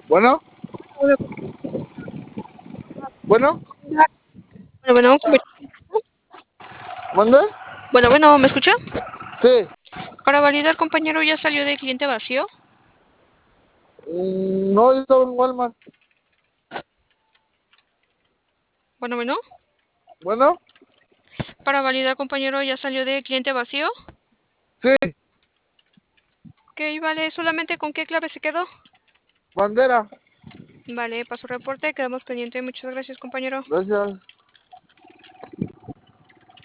Bueno, bueno, Bueno, ¿mande? bueno, ¿me escucha? Sí. Para validar, compañero, ya salió de cliente vacío. No, yo estaba en Walmart. Bueno, Bueno, para validar, compañero, ya salió de cliente vacío. sí, Ok, vale, solamente con qué clave se quedó. bandera. Vale, paso reporte, quedamos pendiente. Muchas gracias, compañero. Gracias.